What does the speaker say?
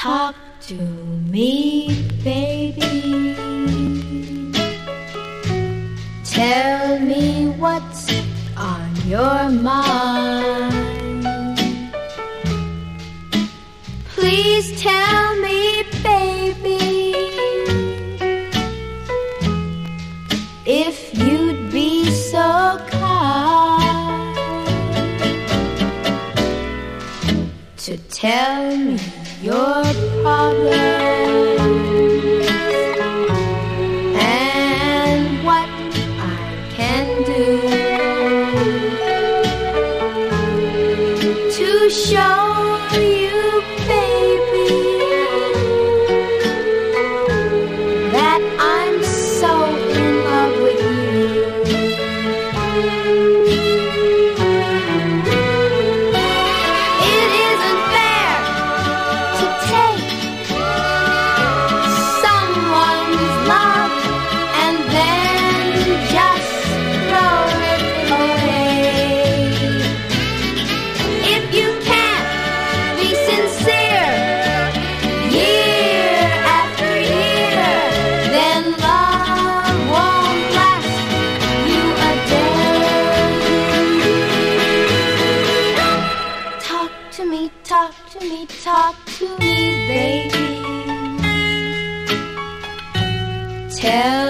Talk to me, baby. Tell me what's on your mind. Please tell me, baby, if you'd be so kind to tell me your problems and what I can do to show you, baby, that I'm so in love with you. It isn't fair to take someone's love and then just throw it away. If you can't be sincere year after year, then love won't last you a day. Talk to me, talk to me, talk to me, baby. Tell